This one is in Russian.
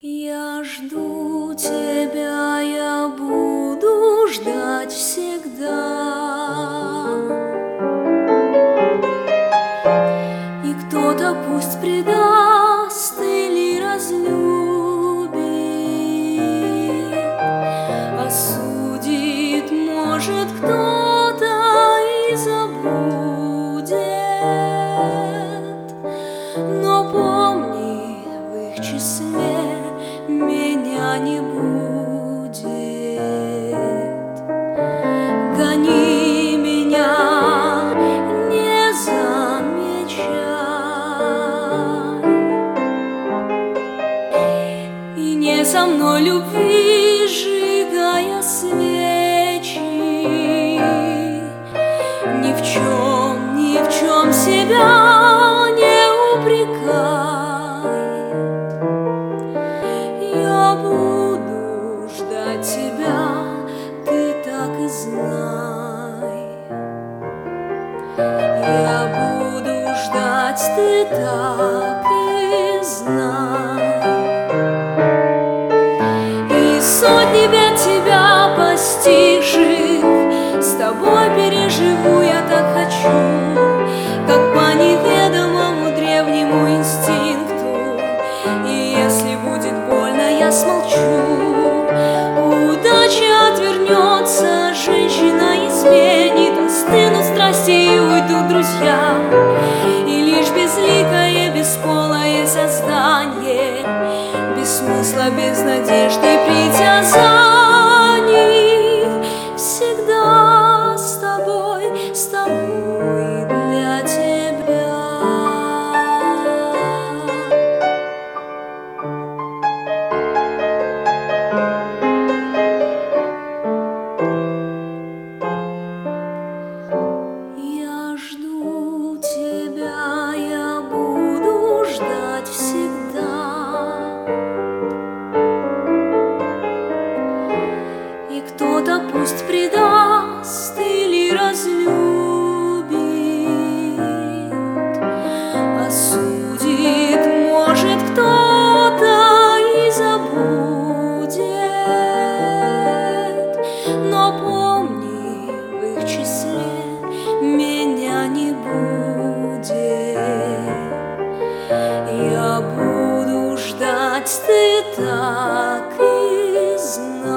Я жду тебя, я буду ждать всегда. И кто-то пусть предаст или разлюбит, осудит, может, кто-то и забудет. Но помни, в их числе меня не будет. Гони меня, не замечай, и не со мной любви сжигая свечи. Ни в чем себя не упрекай. Я буду ждать тебя, ты так и знай. Я буду ждать, ты так и знай. И сотни бед тебя постигших с тобой переживу я так хочу, как по неведомому древнему инстинкту. И если будет больно, я смолчу. Удача отвернется, женщина изменит, остынут страсти и уйдут друзья. И лишь безликое, бесполое создание, без смысла, без надежды, притязаний, всегда с тобой для тебя. Я жду тебя, я буду ждать всегда. И кто-то пусть предаст или разлюбит, осудит, может, кто-то и забудет. Но помни, в их числе меня не будет. Я буду ждать, ты так и знай.